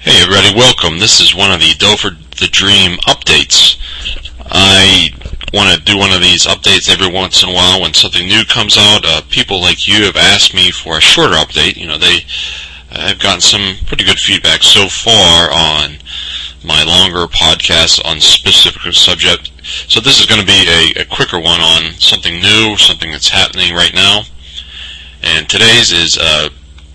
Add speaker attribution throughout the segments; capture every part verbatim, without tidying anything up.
Speaker 1: Hey everybody, welcome. This is one of the Dough for the Dream updates. I want to do one of these updates every once in a while when something new comes out. Uh, people like you have asked me for a shorter update. You know, they I've gotten some pretty good feedback so far on my longer podcasts on specific subject. So this is going to be a, a quicker one on something new, something that's happening right now. And today's is uh,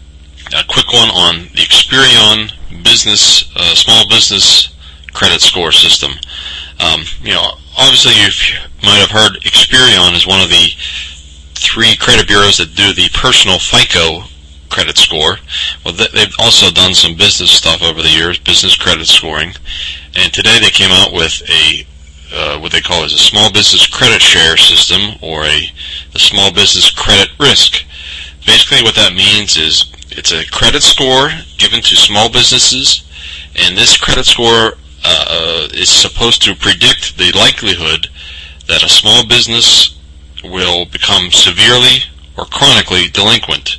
Speaker 1: a quick one on the Experian business, uh, small business credit score system. Um, you know, obviously you might have heard Experian is one of the three credit bureaus that do the personal FICO credit score. Well, they've also done some business stuff over the years, business credit scoring. And today they came out with a uh, what they call is a small business credit share system, or a the small business credit risk. Basically, what that means is it's a credit score given to small businesses, and this credit score uh, is supposed to predict the likelihood that a small business will become severely or chronically delinquent.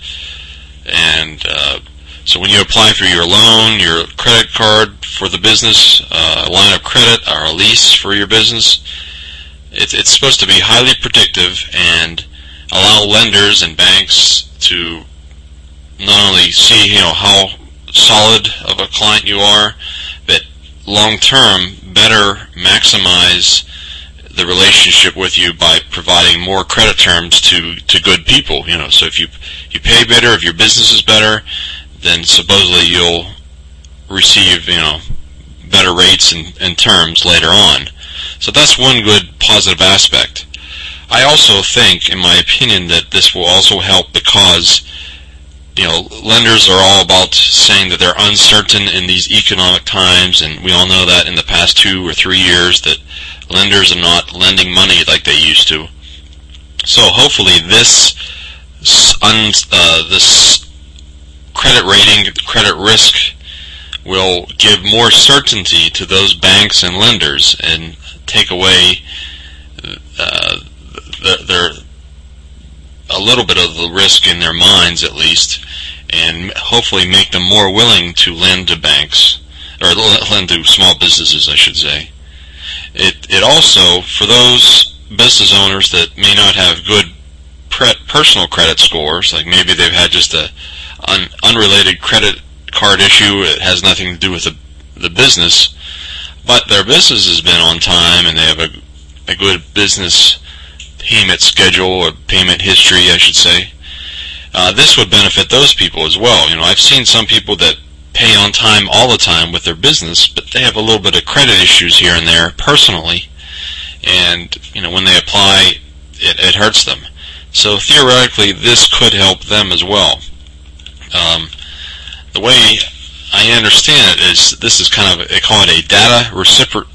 Speaker 1: And uh, so when you apply for your loan, your credit card for the business, uh, a line of credit, or a lease for your business, it, it's supposed to be highly predictive and allow lenders and banks to not only see, you know, how solid of a client you are, but long term better maximize the relationship with you by providing more credit terms to, to good people. You know, so if you you pay better, if your business is better, then supposedly you'll receive, you know, better rates and, and terms later on. So that's one good positive aspect. I also think, in my opinion, that this will also help because, you know, lenders are all about saying that they're uncertain in these economic times, and we all know that in the past two or three years that lenders are not lending money like they used to. So hopefully this un, uh, this credit rating, credit risk will give more certainty to those banks and lenders and take away uh, the, their a little bit of the risk in their minds, at least, and hopefully make them more willing to lend to banks, or lend to small businesses, I should say. It it also, for those business owners that may not have good pre- personal credit scores, like maybe they've had just a un- unrelated credit card issue, it has nothing to do with the, the business, but their business has been on time and they have a, a good business payment schedule, or payment history, I should say. Uh, this would benefit those people as well. You know, I've seen some people that pay on time all the time with their business, but they have a little bit of credit issues here and there personally, and you know, when they apply, it, it hurts them. So theoretically, this could help them as well. Um, the way I understand it is, this is kind of, they call it a data recipro-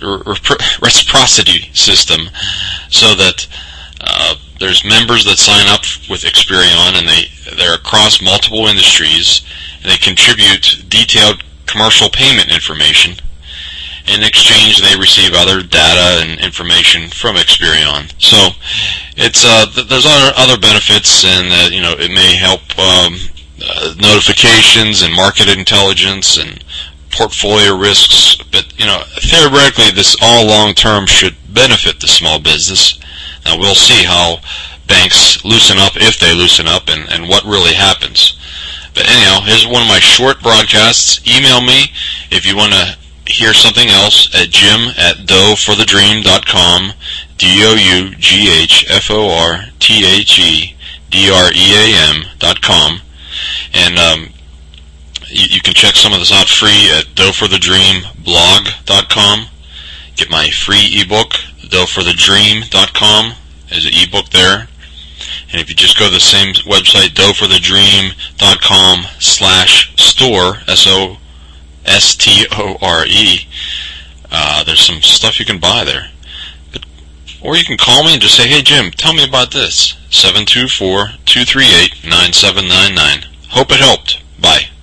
Speaker 1: reciprocity system, so that uh, there's members that sign up with Experian, and they they're across multiple industries, and they contribute detailed commercial payment information. In exchange, they receive other data and information from Experian. So it's uh, th- there's other other benefits, and uh, you know, it may help um, uh, notifications and market intelligence and portfolio risks, but you know, theoretically this all long term should benefit the small business. Now we'll see how banks loosen up, if they loosen up, and, and what really happens. But anyhow, here's one of my short broadcasts. Email me if you want to hear something else at jim at dough for the dream dot com, D O U G H F O R T H E D R E A M dot com. And um, you can check some of this out free at dough for the dream blog dot com. Get my free ebook, dough for the dream dot com. There's an ebook there. And if you just go to the same website, dough for the dream dot com slash store, S O S T O R E, uh, there's some stuff you can buy there. But, or you can call me and just say, hey Jim, tell me about this. seven two four, two three eight, nine seven nine nine. Hope it helped. Bye.